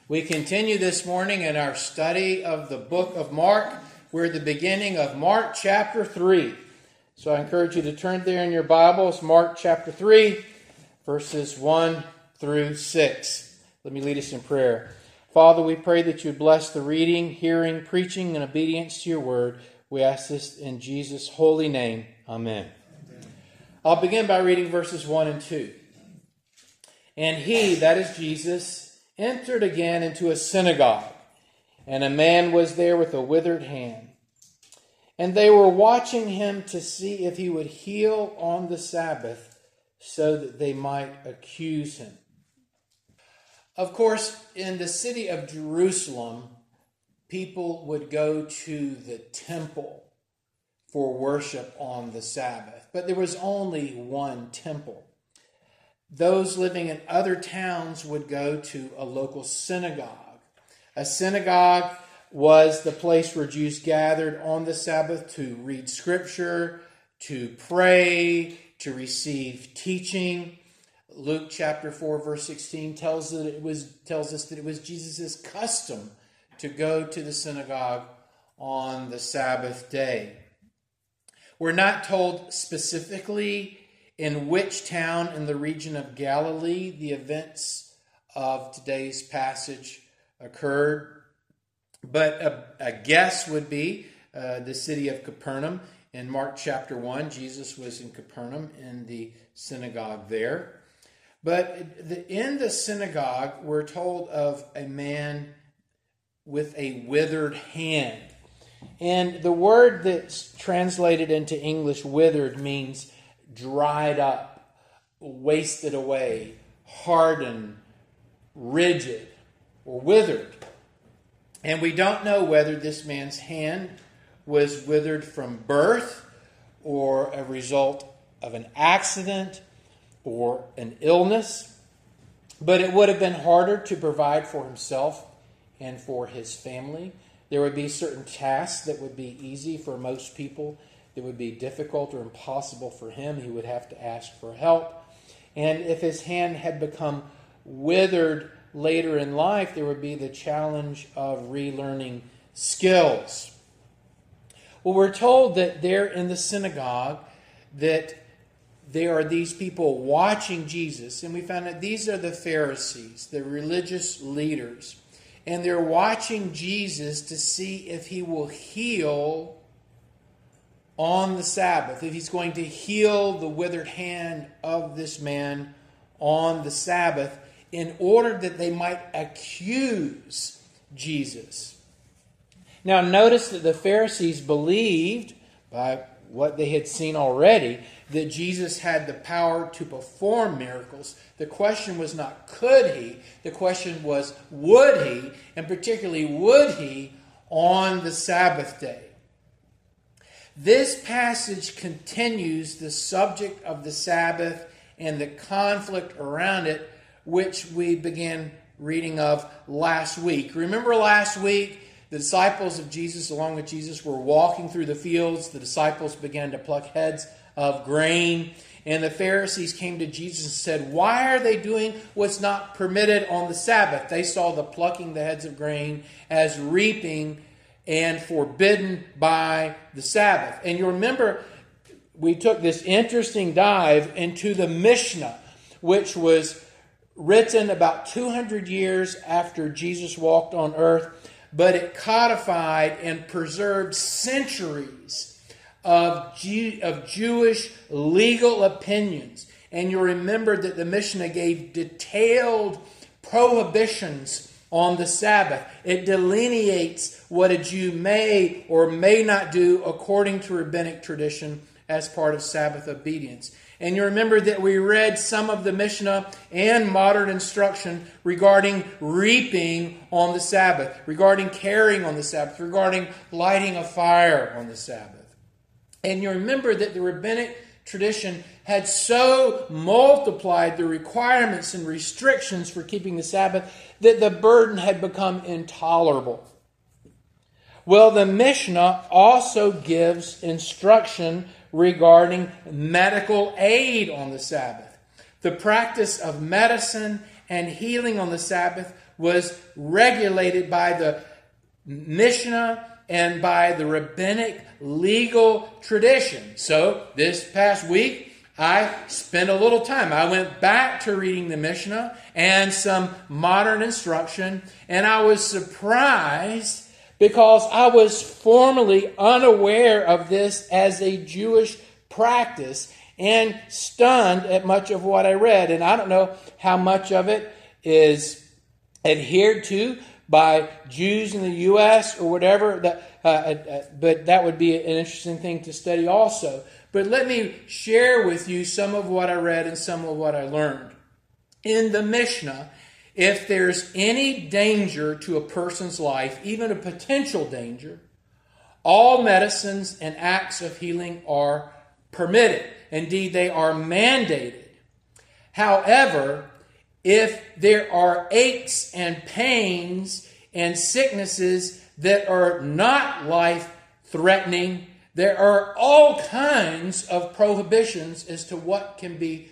We continue this morning in our study of the book of Mark. We're at the beginning of Mark chapter 3. So I encourage you to turn there in your Bibles, Mark chapter 3, verses 1 through 6. Let me lead us in prayer. Father, we pray that you bless the reading, hearing, preaching, and obedience to your word. We ask this in Jesus' holy name. Amen. I'll begin by reading verses 1 and 2. And he, that is Jesus, entered again into a synagogue, and a man was there with a withered hand. And they were watching him to see if he would heal on the Sabbath, so that they might accuse him. Of course, in the city of Jerusalem, people would go to the temple for worship on the Sabbath. But there was only one temple. Those living in other towns would go to a local synagogue. A synagogue was the place where Jews gathered on the Sabbath to read Scripture, to pray, to receive teaching. Luke chapter 4, verse 16 tells us that it was Jesus' custom to go to the synagogue on the Sabbath day. We're not told specifically in which town in the region of Galilee the events of today's passage occurred, but a guess would be the city of Capernaum. In Mark chapter 1, Jesus was in Capernaum in the synagogue there. But in the synagogue, we're told of a man with a withered hand. And the word that's translated into English withered means dried up, wasted away, hardened, rigid, or withered. And we don't know whether this man's hand was withered from birth or a result of an accident or an illness. But it would have been harder to provide for himself and for his family. There would be certain tasks that would be easy for most people. It would be difficult or impossible for him. He would have to ask for help. And if his hand had become withered later in life, there would be the challenge of relearning skills. Well, we're told that there in the synagogue that there are these people watching Jesus. And we found that these are the Pharisees, the religious leaders. And they're watching Jesus to see if he will heal on the Sabbath, if he's going to heal the withered hand of this man on the Sabbath, in order that they might accuse Jesus. Now notice that the Pharisees believed, by what they had seen already, that Jesus had the power to perform miracles. The question was not could he, the question was would he, and particularly would he on the Sabbath day. This passage continues the subject of the Sabbath and the conflict around it, which we began reading of last week. Remember last week, the disciples of Jesus, along with Jesus, were walking through the fields. The disciples began to pluck heads of grain, and the Pharisees came to Jesus and said, "Why are they doing what's not permitted on the Sabbath?" They saw the plucking the heads of grain as reaping and forbidden by the Sabbath. And you remember, we took this interesting dive into the Mishnah, which was written about 200 years after Jesus walked on earth, but it codified and preserved centuries of Jewish legal opinions. And you remember that the Mishnah gave detailed prohibitions on the Sabbath. It delineates what a Jew may or may not do according to rabbinic tradition as part of Sabbath obedience. And you remember that we read some of the Mishnah and modern instruction regarding reaping on the Sabbath, regarding carrying on the Sabbath, regarding lighting a fire on the Sabbath. And you remember that the rabbinic tradition had so multiplied the requirements and restrictions for keeping the Sabbath that the burden had become intolerable. Well, the Mishnah also gives instruction regarding medical aid on the Sabbath. The practice of medicine and healing on the Sabbath was regulated by the Mishnah and by the rabbinic legal tradition. So this past week, I spent a little time. I went back to reading the Mishnah and some modern instruction, and I was surprised because I was formerly unaware of this as a Jewish practice and stunned at much of what I read. And I don't know how much of it is adhered to by Jews in the U.S. or whatever, but that would be an interesting thing to study also. But let me share with you some of what I read and some of what I learned. In the Mishnah, if there's any danger to a person's life, even a potential danger, all medicines and acts of healing are permitted. Indeed, they are mandated. However, if there are aches and pains and sicknesses that are not life-threatening, there are all kinds of prohibitions as to what can be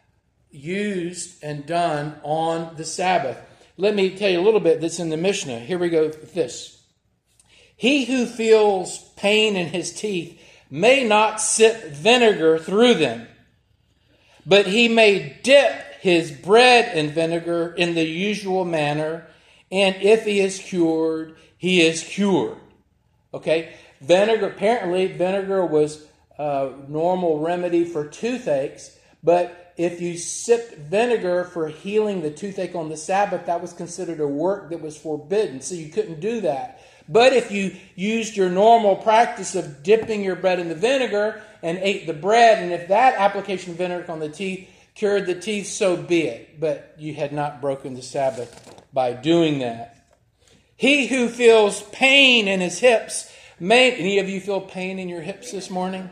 used and done on the Sabbath. Let me tell you a little bit that's in the Mishnah. Here we go with this. He who feels pain in his teeth may not sip vinegar through them, but he may dip his bread in vinegar in the usual manner, and if he is cured, he is cured. Okay? Apparently vinegar was a normal remedy for toothaches, but if you sipped vinegar for healing the toothache on the Sabbath, that was considered a work that was forbidden, so you couldn't do that. But if you used your normal practice of dipping your bread in the vinegar and ate the bread, and if that application of vinegar on the teeth cured the teeth, so be it. But you had not broken the Sabbath by doing that. He who feels pain in his hips any of you feel pain in your hips this morning?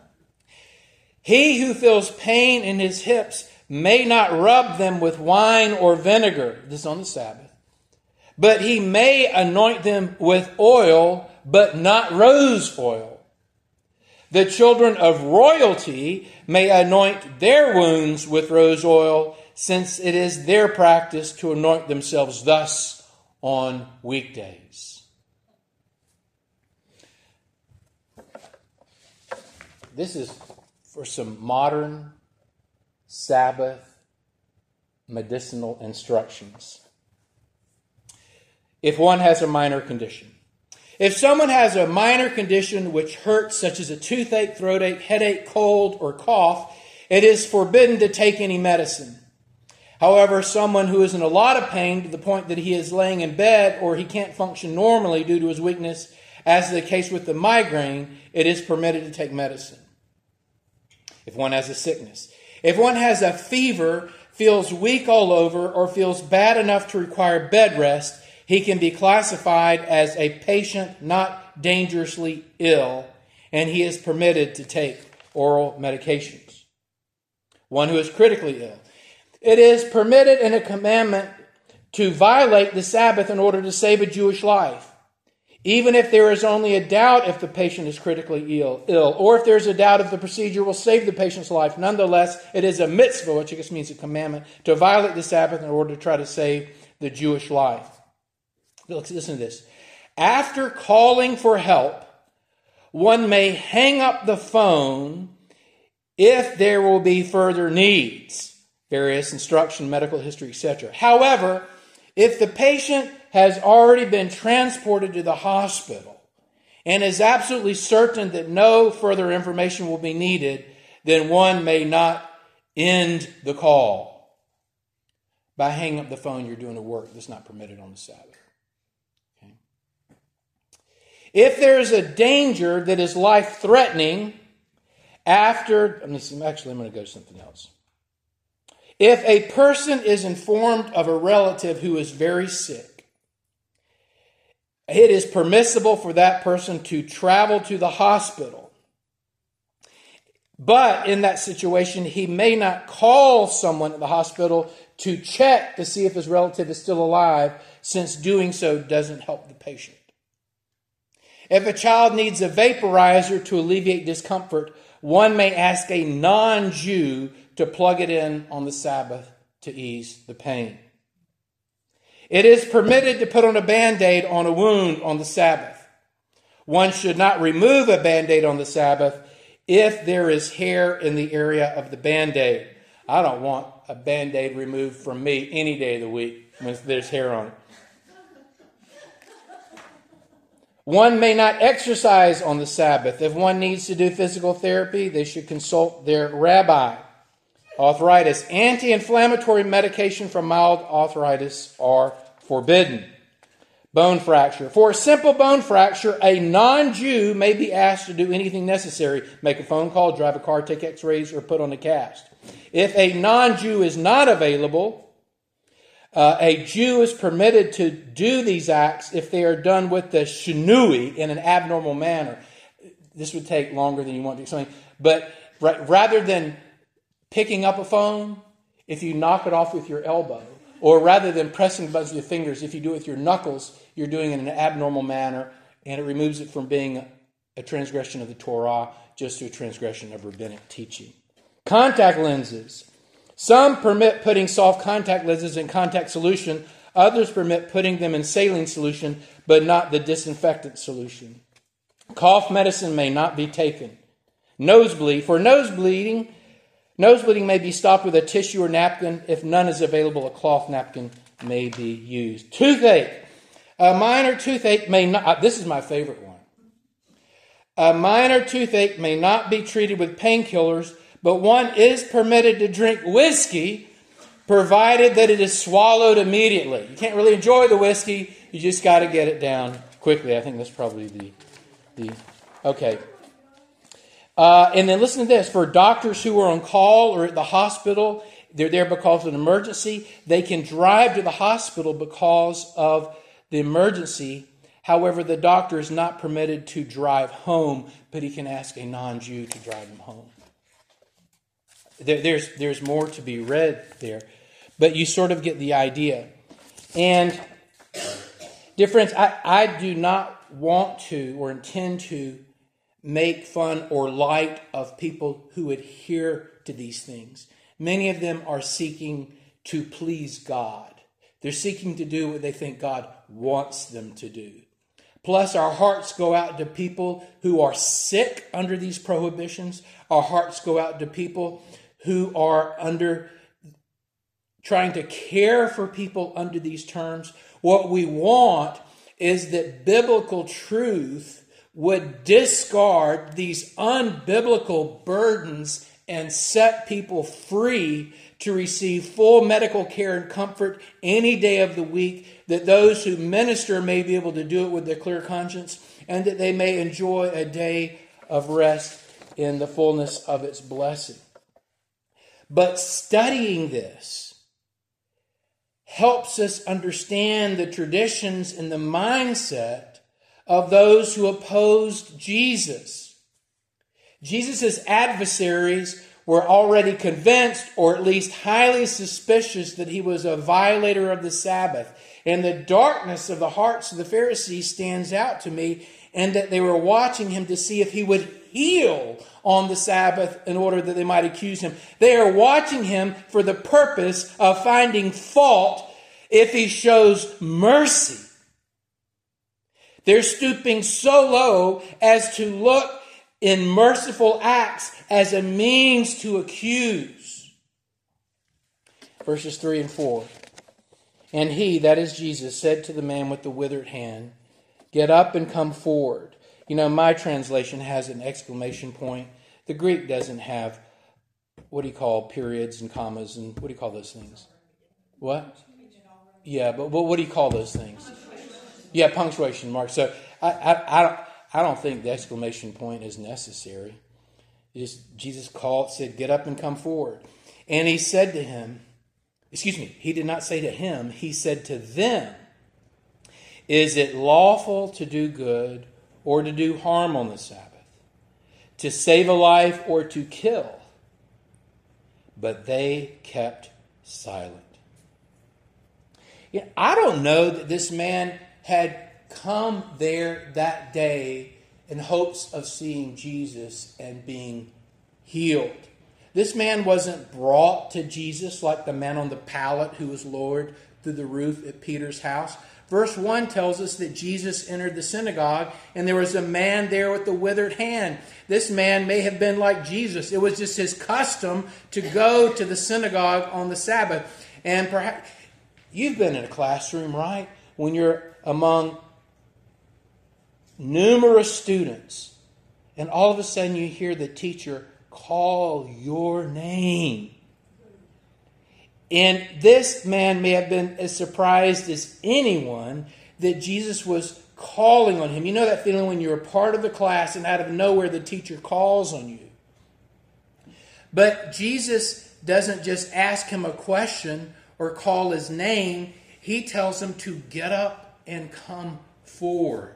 He who feels pain in his hips may not rub them with wine or vinegar. This is on the Sabbath. But he may anoint them with oil, but not rose oil. The children of royalty may anoint their wounds with rose oil, since it is their practice to anoint themselves thus on weekdays. This is for some modern Sabbath medicinal instructions. If one has a minor condition. If someone has a minor condition which hurts, such as a toothache, throatache, headache, cold, or cough, it is forbidden to take any medicine. However, someone who is in a lot of pain to the point that he is laying in bed or he can't function normally due to his weakness, as is the case with the migraine, it is permitted to take medicine. If one has a sickness. If one has a fever, feels weak all over, or feels bad enough to require bed rest, he can be classified as a patient not dangerously ill, and he is permitted to take oral medications. One who is critically ill. It is permitted in a commandment to violate the Sabbath in order to save a Jewish life. Even if there is only a doubt if the patient is critically ill, or if there's a doubt if the procedure will save the patient's life, nonetheless, it is a mitzvah, which I guess means a commandment, to violate the Sabbath in order to try to save the Jewish life. Listen to this. After calling for help, one may hang up the phone if there will be further needs, various instruction, medical history, etc. However, if the patient has already been transported to the hospital and is absolutely certain that no further information will be needed, then one may not end the call. By hanging up the phone, you're doing a work that's not permitted on the Sabbath. Okay. If there is a danger that is life-threatening I'm going to go to something else. If a person is informed of a relative who is very sick, it is permissible for that person to travel to the hospital. But in that situation, he may not call someone at the hospital to check to see if his relative is still alive, since doing so doesn't help the patient. If a child needs a vaporizer to alleviate discomfort, one may ask a non-Jew to plug it in on the Sabbath to ease the pain. It is permitted to put on a Band-Aid on a wound on the Sabbath. One should not remove a Band-Aid on the Sabbath if there is hair in the area of the Band-Aid. I don't want a Band-Aid removed from me any day of the week when there's hair on it. One may not exercise on the Sabbath. If one needs to do physical therapy, they should consult their rabbi. Arthritis. Anti-inflammatory medication for mild arthritis are forbidden. Bone fracture. For a simple bone fracture, a non-Jew may be asked to do anything necessary. Make a phone call, drive a car, take x-rays, or put on a cast. If a non-Jew is not available, a Jew is permitted to do these acts if they are done with the shinui in an abnormal manner. This would take longer than you want to explain. But rather than picking up a phone, if you knock it off with your elbow, or rather than pressing buttons with your fingers, if you do it with your knuckles, you're doing it in an abnormal manner, and it removes it from being a transgression of the Torah just to a transgression of rabbinic teaching. Contact lenses. Some permit putting soft contact lenses in contact solution. Others permit putting them in saline solution, but not the disinfectant solution. Cough medicine may not be taken. Nosebleed. For nosebleeding may be stopped with a tissue or napkin. If none is available, a cloth napkin may be used. Toothache. A minor toothache may not, this is my favorite one. A minor toothache may not be treated with painkillers, but one is permitted to drink whiskey, provided that it is swallowed immediately. You can't really enjoy the whiskey. You just got to get it down quickly. I think that's probably okay. And then listen to this. For doctors who are on call or at the hospital, they're there because of an emergency. They can drive to the hospital because of the emergency. However, the doctor is not permitted to drive home, but he can ask a non-Jew to drive him home. There's more to be read there, but you sort of get the idea. And dear friends, I do not want to or intend to make fun or light of people who adhere to these things. Many of them are seeking to please God. They're seeking to do what they think God wants them to do. Plus, our hearts go out to people who are sick under these prohibitions. Our hearts go out to people who are trying to care for people under these terms. What we want is that biblical truth would discard these unbiblical burdens and set people free to receive full medical care and comfort any day of the week, that those who minister may be able to do it with a clear conscience, and that they may enjoy a day of rest in the fullness of its blessing. But studying this helps us understand the traditions and the mindset of those who opposed Jesus. Jesus' adversaries were already convinced, or at least highly suspicious, that he was a violator of the Sabbath. And the darkness of the hearts of the Pharisees stands out to me, and that they were watching him to see if he would heal on the Sabbath in order that they might accuse him. They are watching him for the purpose of finding fault if he shows mercy. They're stooping so low as to look in merciful acts as a means to accuse. Verses 3 and 4. And he, that is Jesus, said to the man with the withered hand, "Get up and come forward." You know, my translation has an exclamation point. The Greek doesn't have, what do you call periods and commas, and what do you call those things? What? Yeah, but what do you call those things? Yeah, punctuation marks. So I don't think the exclamation point is necessary. Jesus said, "Get up and come forward." And he said to him, he did not say to him, he said to them, "Is it lawful to do good or to do harm on the Sabbath? To save a life or to kill?" But they kept silent. I don't know that this man had come there that day in hopes of seeing Jesus and being healed. This man wasn't brought to Jesus like the man on the pallet who was lowered through the roof at Peter's house. Verse 1 tells us that Jesus entered the synagogue and there was a man there with a withered hand. This man may have been like Jesus. It was just his custom to go to the synagogue on the Sabbath. And perhaps you've been in a classroom, right? When you're among numerous students and all of a sudden you hear the teacher call your name. And this man may have been as surprised as anyone that Jesus was calling on him. You know that feeling when you're a part of the class and out of nowhere the teacher calls on you. But Jesus doesn't just ask him a question or call his name. He tells him to get up and come forward.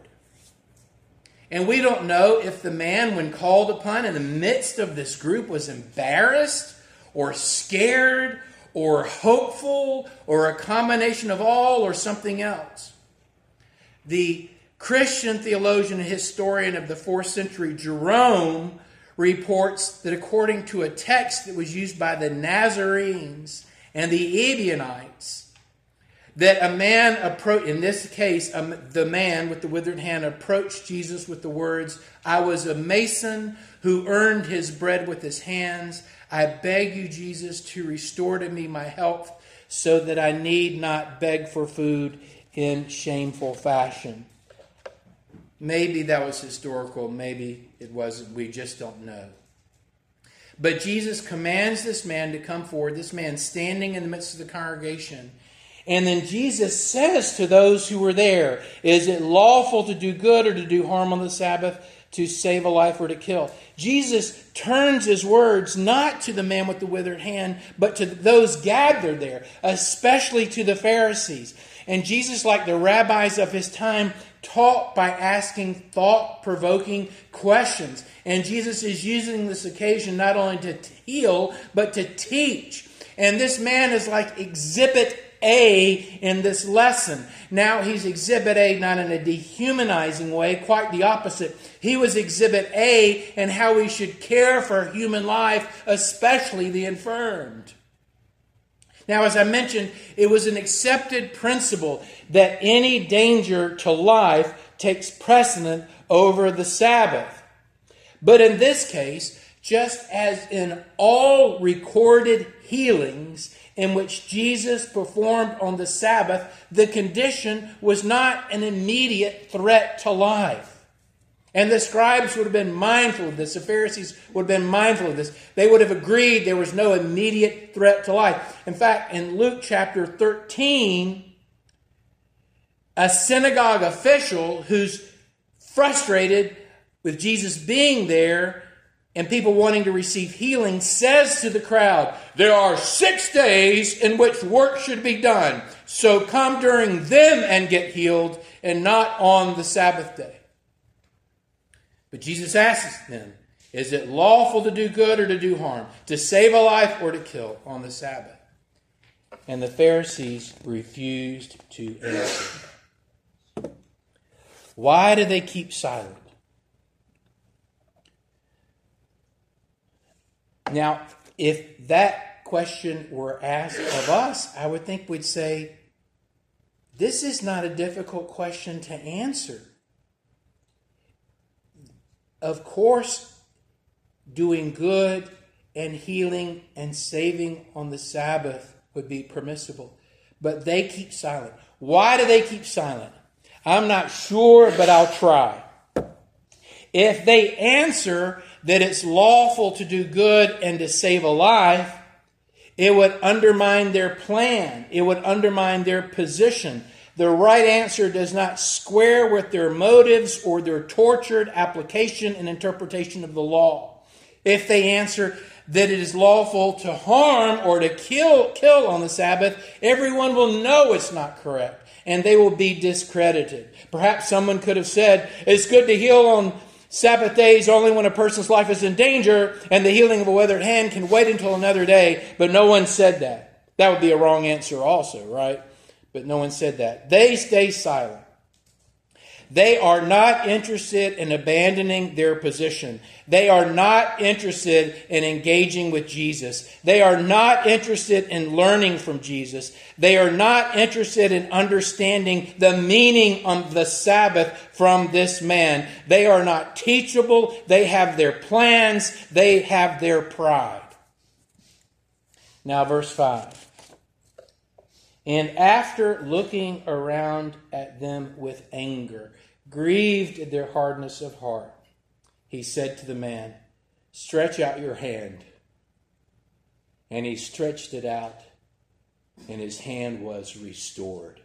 And we don't know if the man, when called upon in the midst of this group, was embarrassed or scared or hopeful, or a combination of all, or something else. The Christian theologian and historian of the 4th century, Jerome, reports that according to a text that was used by the Nazarenes and the Ebionites, that a man in this case, the man with the withered hand approached Jesus with the words, "I was a mason who earned his bread with his hands. I beg you, Jesus, to restore to me my health so that I need not beg for food in shameful fashion." Maybe that was historical. Maybe it wasn't. We just don't know. But Jesus commands this man to come forward, this man standing in the midst of the congregation. And then Jesus says to those who were there, "Is it lawful to do good or to do harm on the Sabbath, to save a life or to kill?" Jesus turns his words not to the man with the withered hand, but to those gathered there, especially to the Pharisees. And Jesus, like the rabbis of his time, taught by asking thought-provoking questions. And Jesus is using this occasion not only to heal, but to teach. And this man is like Exhibit A in this lesson. Now he's Exhibit A not in a dehumanizing way, quite the opposite. He was Exhibit A in how we should care for human life, especially the infirmed. Now, as I mentioned, it was an accepted principle that any danger to life takes precedent over the Sabbath. But in this case, just as in all recorded healings in which Jesus performed on the Sabbath, the condition was not an immediate threat to life. And the scribes would have been mindful of this. The Pharisees would have been mindful of this. They would have agreed there was no immediate threat to life. In fact, in Luke chapter 13, a synagogue official who's frustrated with Jesus being there and people wanting to receive healing says to the crowd, "There are 6 days in which work should be done. So come during them and get healed, and not on the Sabbath day." But Jesus asks them, "Is it lawful to do good or to do harm, to save a life or to kill on the Sabbath?" And the Pharisees refused to answer. Why do they keep silent? Now, if that question were asked of us, I would think we'd say, this is not a difficult question to answer. Of course, doing good and healing and saving on the Sabbath would be permissible. But they keep silent. Why do they keep silent? I'm not sure, but I'll try. If they answer that it's lawful to do good and to save a life, it would undermine their plan. It would undermine their position. The right answer does not square with their motives or their tortured application and interpretation of the law. If they answer that it is lawful to harm or to kill on the Sabbath, everyone will know it's not correct, and they will be discredited. Perhaps someone could have said, it's good to heal on Sabbath days only when a person's life is in danger, and the healing of a withered hand can wait until another day, but no one said that. That would be a wrong answer also, right? But no one said that. They stay silent. They are not interested in abandoning their position. They are not interested in engaging with Jesus. They are not interested in learning from Jesus. They are not interested in understanding the meaning of the Sabbath from this man. They are not teachable. They have their plans. They have their pride. Now, verse 5. And after looking around at them with anger, grieved at their hardness of heart, he said to the man, "Stretch out your hand." And he stretched it out, and his hand was restored.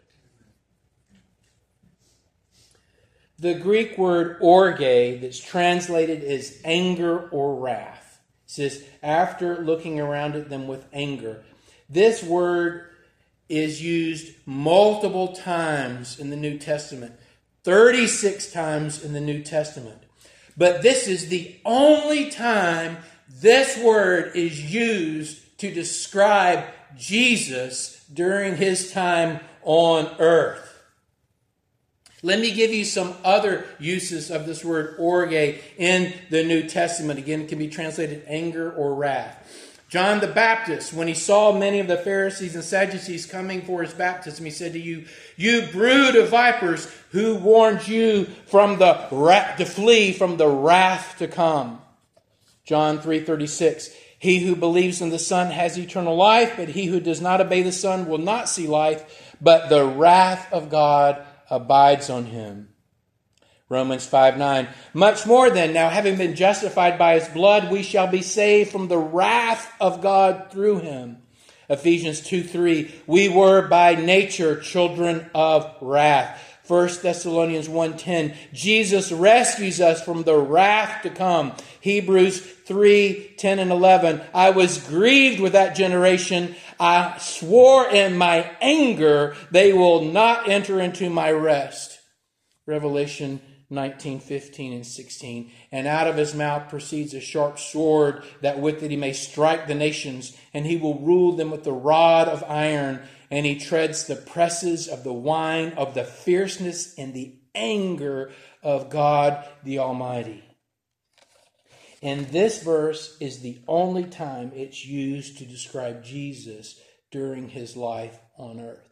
The Greek word orge, that's translated as anger or wrath, says, after looking around at them with anger. This word is used multiple times in the New Testament, 36 times in the New Testament. But this is the only time this word is used to describe Jesus during his time on earth. Let me give you some other uses of this word orge in the New Testament. Again, it can be translated anger or wrath. John the Baptist, when he saw many of the Pharisees and Sadducees coming for his baptism, he said to you, "You brood of vipers, who warned you to flee from the wrath to come?" John 3:36, "He who believes in the Son has eternal life, but he who does not obey the Son will not see life, but the wrath of God abides on him." Romans 5:9, "Much more then, now having been justified by his blood, we shall be saved from the wrath of God through him." Ephesians 2:3, "We were by nature children of wrath." 1 Thessalonians 1:10, "Jesus rescues us from the wrath to come." Hebrews 3:10 and 11, "I was grieved with that generation. I swore in my anger, they will not enter into my rest." Revelation 19:15 and 16, "And out of his mouth proceeds a sharp sword, that with it he may strike the nations, and he will rule them with the rod of iron, and he treads the presses of the wine of the fierceness and the anger of God the Almighty." And this verse is the only time it's used to describe Jesus during his life on earth.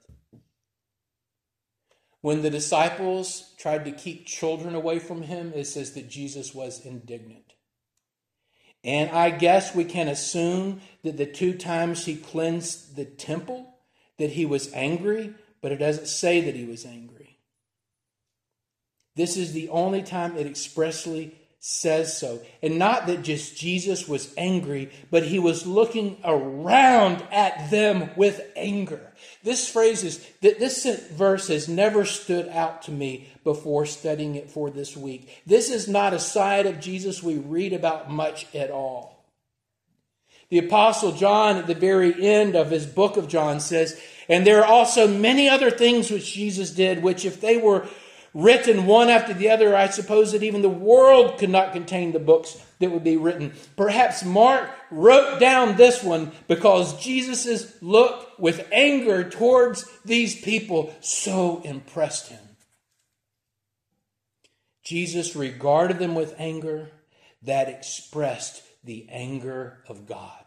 When the disciples tried to keep children away from him, it says that Jesus was indignant. And I guess we can assume that the 2 times he cleansed the temple, that he was angry, but it doesn't say that he was angry. This is the only time it expressly says so. And not that just Jesus was angry, but he was looking around at them with anger. This verse has never stood out to me before studying it for this week. This is not a side of Jesus we read about much at all. The Apostle John, at the very end of his book of John, says, "And there are also many other things which Jesus did, which if they were written one after the other, I suppose that even the world could not contain the books that would be written." Perhaps Mark wrote down this one because Jesus' look with anger towards these people so impressed him. Jesus regarded them with anger that expressed the anger of God.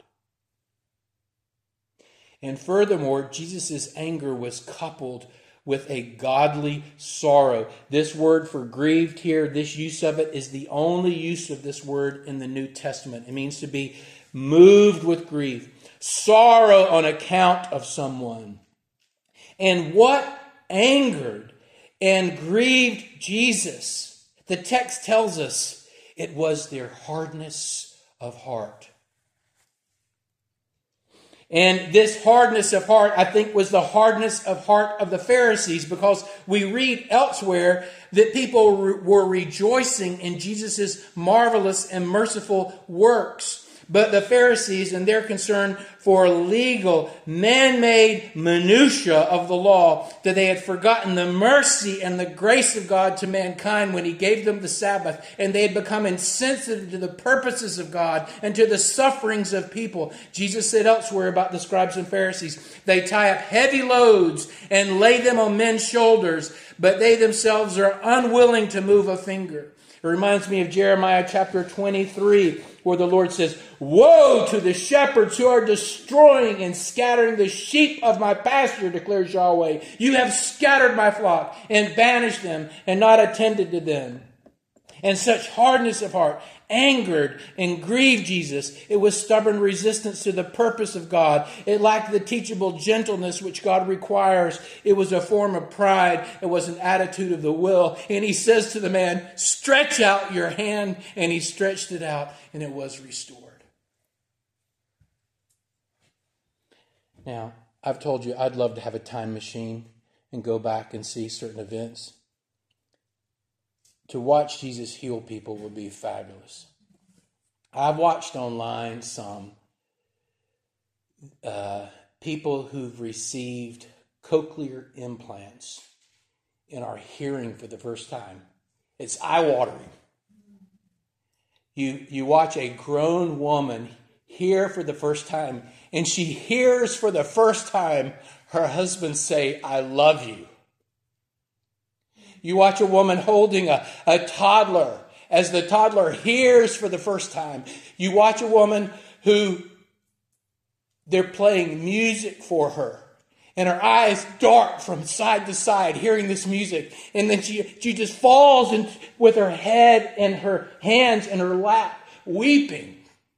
And furthermore, Jesus' anger was coupled with a godly sorrow. This word for grieved here, this use of it, is the only use of this word in the New Testament. It means to be moved with grief, sorrow on account of someone. And what angered and grieved Jesus? The text tells us it was their hardness of heart. And this hardness of heart, I think, was the hardness of heart of the Pharisees, because we read elsewhere that people were rejoicing in Jesus' marvelous and merciful works. But the Pharisees, and their concern for legal, man-made minutia of the law, that they had forgotten the mercy and the grace of God to mankind when He gave them the Sabbath, and they had become insensitive to the purposes of God and to the sufferings of people. Jesus said elsewhere about the scribes and Pharisees, they tie up heavy loads and lay them on men's shoulders, but they themselves are unwilling to move a finger. It reminds me of Jeremiah chapter 23, where the Lord says, "Woe to the shepherds who are destroying and scattering the sheep of my pasture, declares Yahweh. You have scattered my flock and banished them and not attended to them." And such hardness of heart angered and grieved Jesus. It was stubborn resistance to the purpose of God. It lacked the teachable gentleness which God requires. It was a form of pride. It was an attitude of the will. And He says to the man, "Stretch out your hand." And he stretched it out, and it was restored. Now, I've told you I'd love to have a time machine and go back and see certain events. To watch Jesus heal people would be fabulous. I've watched online some people who've received cochlear implants and are hearing for the first time. It's eye-watering. You watch a grown woman hear for the first time, and she hears for the first time her husband say, "I love you." You watch a woman holding a toddler as the toddler hears for the first time. You watch a woman who they're playing music for her, and her eyes dart from side to side hearing this music. And then she just falls in, with her head and her hands in her lap, weeping.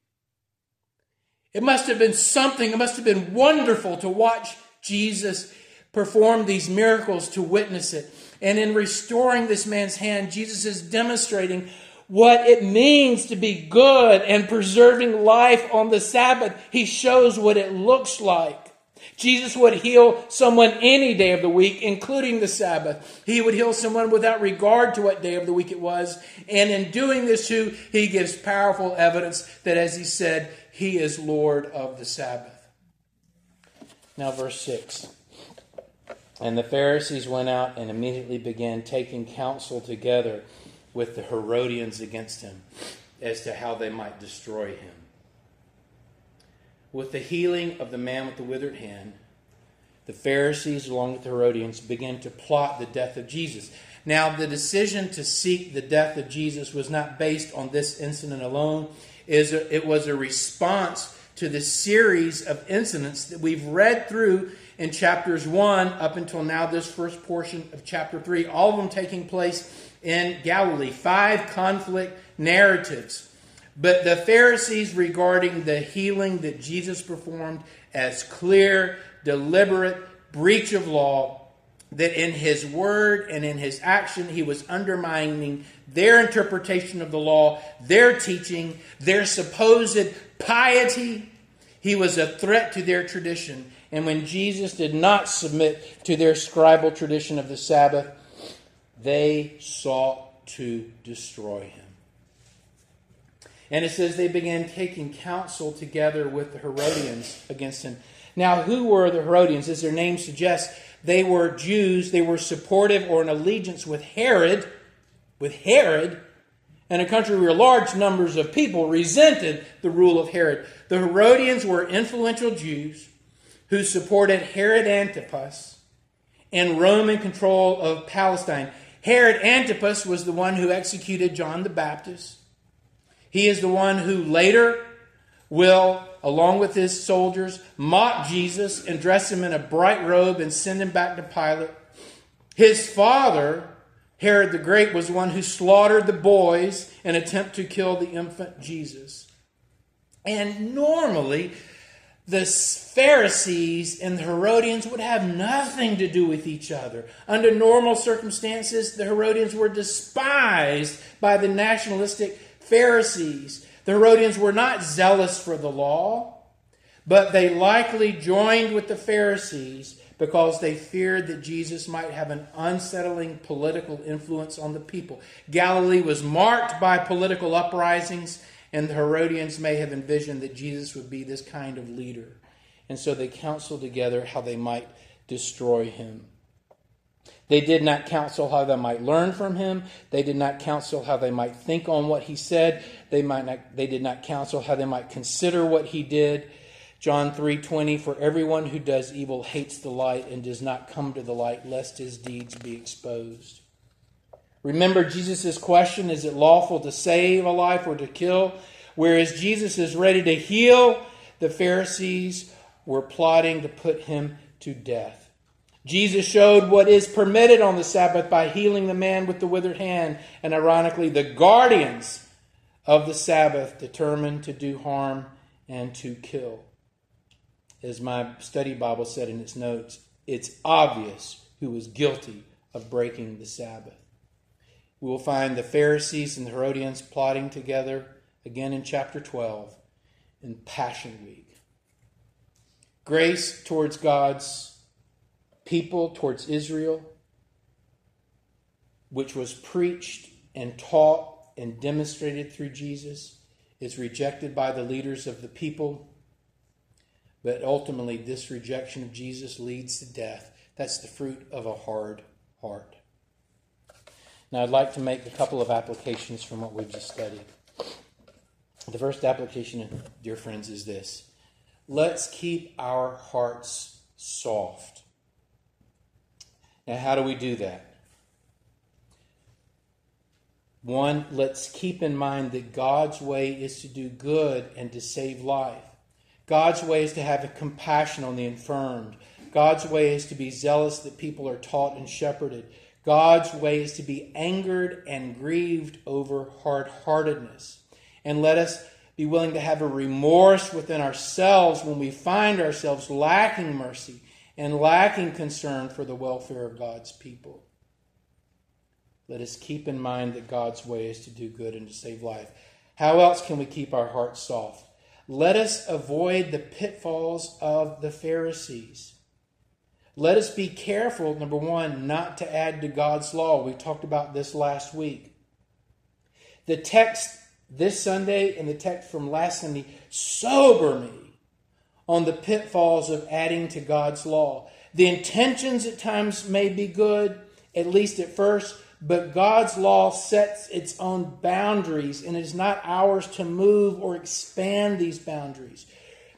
It must have been something, it must have been wonderful to watch Jesus perform these miracles, to witness it. And in restoring this man's hand, Jesus is demonstrating what it means to be good and preserving life on the Sabbath. He shows what it looks like. Jesus would heal someone any day of the week, including the Sabbath. He would heal someone without regard to what day of the week it was. And in doing this too, He gives powerful evidence that, as He said, He is Lord of the Sabbath. Now verse 6. And the Pharisees went out and immediately began taking counsel together with the Herodians against Him as to how they might destroy Him. With the healing of the man with the withered hand, the Pharisees, along with the Herodians, began to plot the death of Jesus. Now, the decision to seek the death of Jesus was not based on this incident alone. It was a response to the series of incidents that we've read through in chapters 1 up until now, this first portion of chapter 3, all of them taking place in Galilee. 5 conflict narratives. But the Pharisees regarding the healing that Jesus performed as clear, deliberate breach of law, that in His word and in His action He was undermining their interpretation of the law, their teaching, their supposed piety. He was a threat to their tradition. And when Jesus did not submit to their scribal tradition of the Sabbath, they sought to destroy Him. And it says they began taking counsel together with the Herodians against Him. Now, who were the Herodians? As their name suggests, they were Jews. They were supportive or in allegiance with Herod, and a country where large numbers of people resented the rule of Herod. The Herodians were influential Jews who supported Herod Antipas and Roman control of Palestine. Herod Antipas was the one who executed John the Baptist. He is the one who later will, along with his soldiers, mock Jesus and dress Him in a bright robe and send Him back to Pilate. His father, Herod the Great, was the one who slaughtered the boys in an attempt to kill the infant Jesus. And normally, the Pharisees and the Herodians would have nothing to do with each other. Under normal circumstances, the Herodians were despised by the nationalistic Pharisees. The Herodians were not zealous for the law, but they likely joined with the Pharisees because they feared that Jesus might have an unsettling political influence on the people. Galilee was marked by political uprisings, And the Herodians may have envisioned that Jesus would be this kind of leader. And so they counseled together how they might destroy him. They did not counsel how they might learn from him. They did not counsel how they might think on what he said. They did not counsel how they might consider what he did. John 3:20, for everyone who does evil hates the light and does not come to the light, lest his deeds be exposed. Remember Jesus' question, is it lawful to save a life or to kill? Whereas Jesus is ready to heal, the Pharisees were plotting to put him to death. Jesus showed what is permitted on the Sabbath by healing the man with the withered hand. And ironically, the guardians of the Sabbath determined to do harm and to kill. As my study Bible said in its notes, it's obvious who was guilty of breaking the Sabbath. We will find the Pharisees and the Herodians plotting together again in chapter 12 in Passion Week. Grace towards God's people, towards Israel, which was preached and taught and demonstrated through Jesus, is rejected by the leaders of the people. But ultimately, this rejection of Jesus leads to death. That's the fruit of a hard heart. Now, I'd like to make a couple of applications from what we've just studied. The first application, dear friends, is this. Let's keep our hearts soft. Now, how do we do that? One, let's keep in mind that God's way is to do good and to save life. God's way is to have a compassion on the infirmed. God's way is to be zealous that people are taught and shepherded. God's way is to be angered and grieved over hard-heartedness. And let us be willing to have a remorse within ourselves when we find ourselves lacking mercy and lacking concern for the welfare of God's people. Let us keep in mind that God's way is to do good and to save life. How else can we keep our hearts soft? Let us avoid the pitfalls of the Pharisees. Let us be careful, number one, not to add to God's law. We talked about this last week. The text this Sunday and the text from last Sunday sober me on the pitfalls of adding to God's law. The intentions at times may be good, at least at first, but God's law sets its own boundaries, and it is not ours to move or expand these boundaries.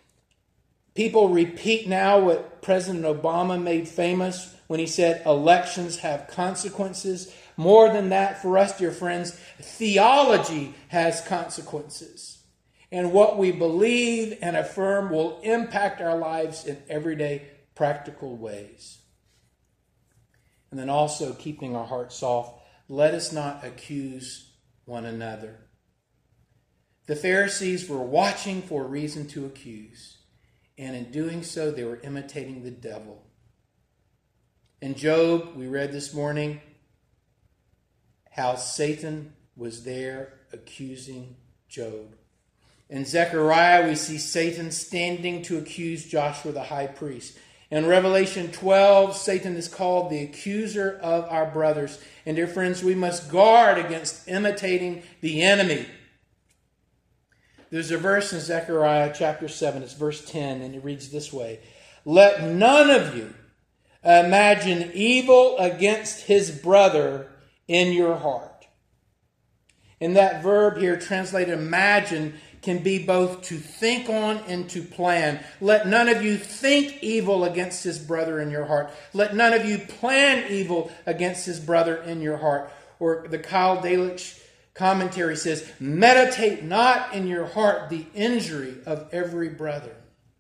People repeat now what President Obama made famous when he said elections have consequences. More than that, for us, dear friends, theology has consequences. And what we believe and affirm will impact our lives in everyday practical ways. And then also keeping our hearts soft, let us not accuse one another. The Pharisees were watching for a reason to accuse. And in doing so, they were imitating the devil. In Job, we read this morning how Satan was there accusing Job. In Zechariah, we see Satan standing to accuse Joshua the high priest. In Revelation 12, Satan is called the accuser of our brothers. And dear friends, we must guard against imitating the enemy. There's a verse in Zechariah chapter 7, it's verse 10, and it reads this way. Let none of you imagine evil against his brother in your heart. And that verb here translated imagine can be both to think on and to plan. Let none of you think evil against his brother in your heart. Let none of you plan evil against his brother in your heart. Or the Kyle Delitzsch commentary says, meditate not in your heart the injury of every brother.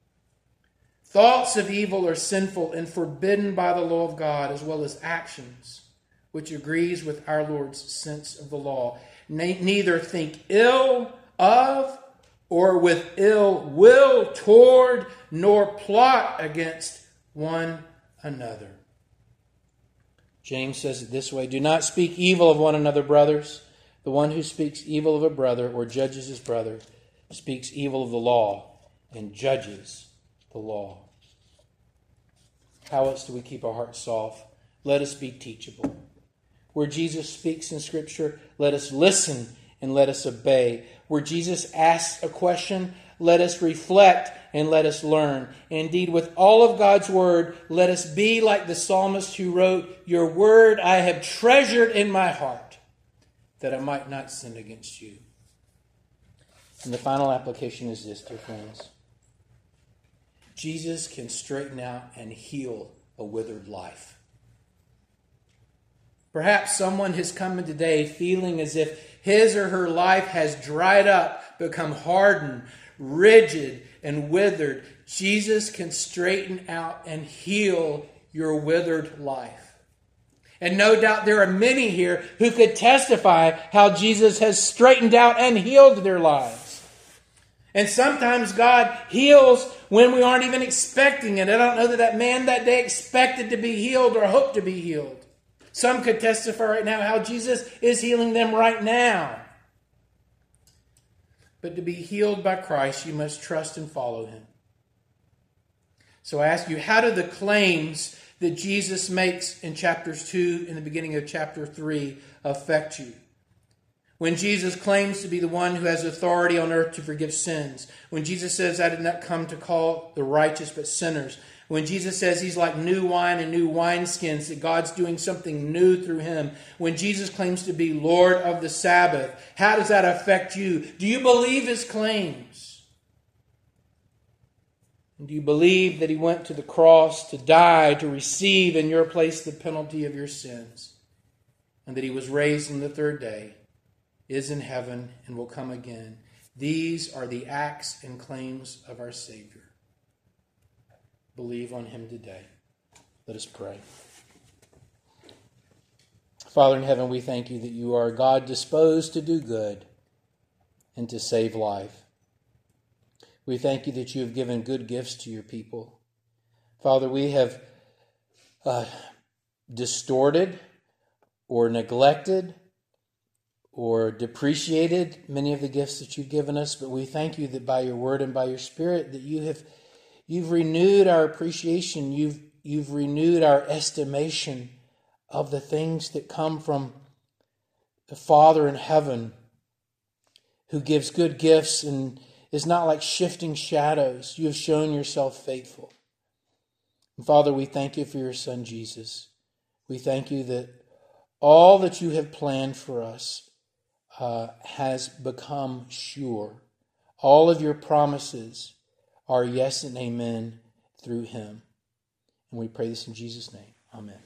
Thoughts of evil are sinful and forbidden by the law of God, as well as actions, which agrees with our Lord's sense of the law. Neither think ill of or with ill will toward, nor plot against one another. James says it this way, do not speak evil of one another, brothers. The one who speaks evil of a brother or judges his brother speaks evil of the law and judges the law. How else do we keep our hearts soft? Let us be teachable. Where Jesus speaks in Scripture, let us listen and let us obey. where Jesus asks a question, let us reflect and let us learn. Indeed, with all of God's word, let us be like the psalmist who wrote, your word I have treasured in my heart, that I might not sin against you. And the final application is this, dear friends. Jesus can straighten out and heal a withered life. Perhaps someone has come in today feeling as if his or her life has dried up, become hardened, rigid, and withered. Jesus can straighten out and heal your withered life. And no doubt there are many here who could testify how Jesus has straightened out and healed their lives. And sometimes God heals when we aren't even expecting it. I don't know that that man that day expected to be healed or hoped to be healed. Some could testify right now how Jesus is healing them right now. But to be healed by Christ, you must trust and follow him. So I ask you, how do the claims that Jesus makes in chapters 2 and the beginning of chapter 3 affect you? When Jesus claims to be the one who has authority on earth to forgive sins. When Jesus says, I did not come to call the righteous but sinners. When Jesus says he's like new wine and new wineskins, that God's doing something new through him. When Jesus claims to be Lord of the Sabbath, how does that affect you? Do you believe his claims? And do you believe that he went to the cross to die, to receive in your place the penalty of your sins? And that he was raised on the third day, is in heaven, and will come again. These are the acts and claims of our Savior. Believe on him today. Let us pray. Father in heaven, we thank you that you are a God disposed to do good and to save life. We thank you that you have given good gifts to your people. Father, we have distorted or neglected or depreciated many of the gifts that you've given us, but we thank you that by your word and by your Spirit that you've renewed our appreciation, you've renewed our estimation of the things that come from the Father in heaven, who gives good gifts and is not like shifting shadows. You have shown yourself faithful. And Father, we thank you for your Son Jesus. We thank you that all that you have planned for us has become sure. All of your promises are yes and amen through him. And we pray this in Jesus' name. Amen.